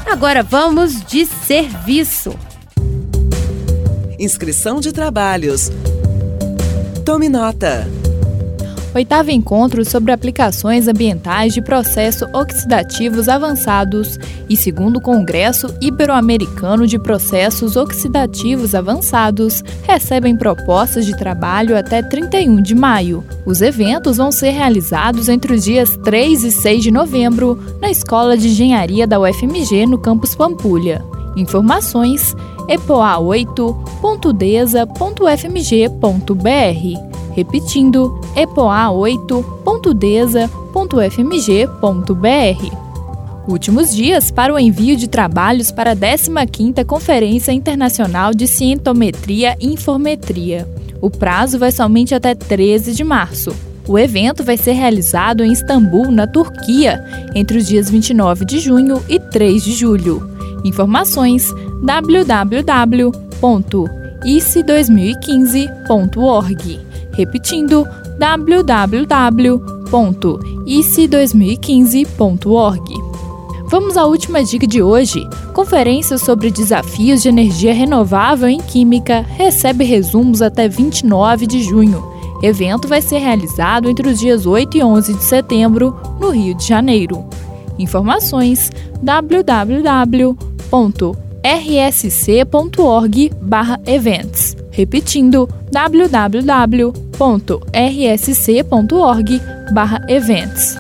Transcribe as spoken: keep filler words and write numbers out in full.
Agora vamos de serviço. Inscrição de trabalhos. Tome nota. Oitavo encontro sobre aplicações ambientais de processos oxidativos avançados e segundo Congresso Ibero-Americano de Processos Oxidativos Avançados recebem propostas de trabalho até trinta e um de maio. Os eventos vão ser realizados entre os dias três e seis de novembro na Escola de Engenharia da U F M G no campus Pampulha. Informações e p o a oito ponto desa ponto u f m g ponto b r. Repetindo, e p o a oito ponto desa ponto u f m g ponto b r. Últimos dias para o envio de trabalhos para a décima quinta Conferência Internacional de Cientometria e Informetria. O prazo vai somente até treze de março. O evento vai ser realizado em Istambul, na Turquia, entre os dias vinte e nove de junho e três de julho. Informações w w w ponto i c e dois mil e quinze ponto org. Repetindo, w w w ponto i c e dois mil e quinze ponto org. Vamos à última dica de hoje. Conferência sobre desafios de energia renovável em Química recebe resumos até vinte e nove de junho. Evento vai ser realizado entre os dias oito e onze de setembro, no Rio de Janeiro. Informações w w w ponto r s c ponto org barra eventos. Repetindo, w w w ponto r s c ponto org barra eventos.